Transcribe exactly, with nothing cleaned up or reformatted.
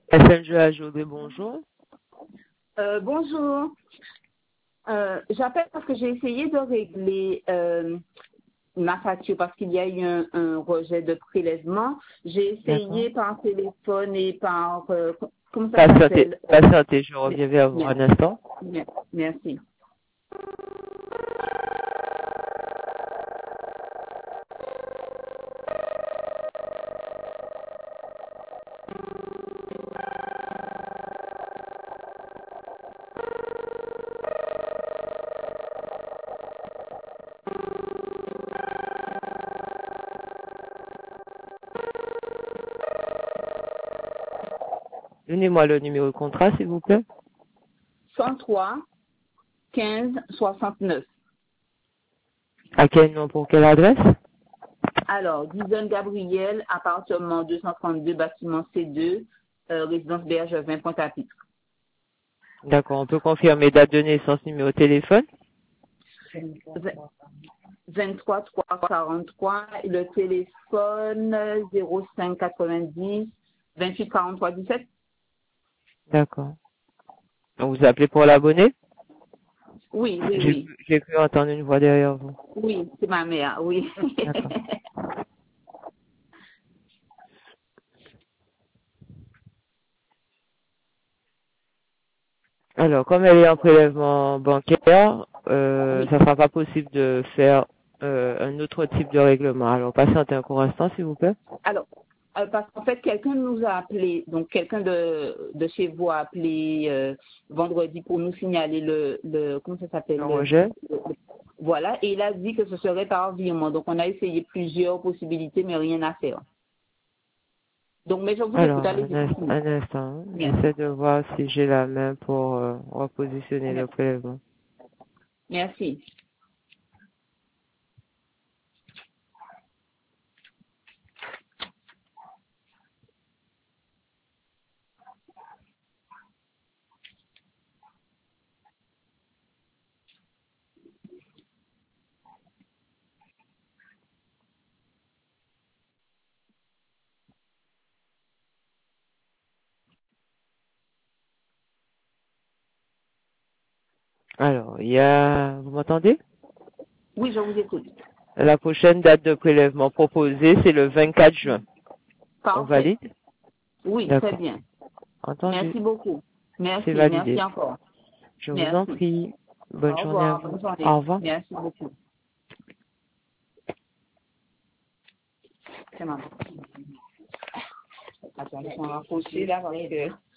S N G A Jodé, bonjour. Euh, bonjour. Euh, J'appelle parce que j'ai essayé de régler euh, ma facture parce qu'il y a eu un, un rejet de prélèvement. J'ai essayé par téléphone et par... Euh, comment ça s'appelle? Patientez, je reviens vers vous un instant. Merci. Donnez-moi le numéro de contrat, s'il vous plaît. cent trois quinze soixante-neuf. À quel nom, pour quelle adresse? Alors, Dizon Gabriel, appartement deux cent trente-deux, bâtiment C deux, euh, résidence Bergevin, Pointe-à-Pitre. D'accord, on peut confirmer date de naissance, numéro de téléphone. vingt-trois trois quarante-trois, le téléphone zéro cinq quatre-vingt-dix vingt-huit quarante-trois dix-sept. D'accord. Donc vous appelez pour l'abonné? Oui, oui, oui. J'ai cru entendre une voix derrière vous. Oui, c'est ma mère, oui. D'accord. Alors, comme elle est en prélèvement bancaire, euh, Oui. ça ne sera pas possible de faire euh, un autre type de règlement. Alors, patientez un court instant, s'il vous plaît. Alors, euh, parce qu'en fait, quelqu'un nous a appelé, donc quelqu'un de, de chez vous a appelé euh, vendredi pour nous signaler le, le comment ça s'appelle Le le, rejet. le- voilà, et il a dit que ce serait par virement. Donc, on a essayé plusieurs possibilités, mais rien à faire. Donc, mais je vous écoute, Alors, un, allez-y. ins- un instant. Merci. J'essaie de voir si j'ai la main pour euh, repositionner le prélèvement. Merci. Alors, il y a... Vous m'entendez? Oui, je vous écoute. La prochaine date de prélèvement proposée, c'est le vingt-quatre juin. On Parfait. valide? Oui, très D'accord. bien. Entendu. Merci beaucoup. C'est Merci, merci validé. encore. Je vous en Merci. prie. Bonne Au journée à revoir. vous. Bonne journée. Au revoir. Merci beaucoup. C'est marrant. Attends, laisse-moi rapprocher là parce que...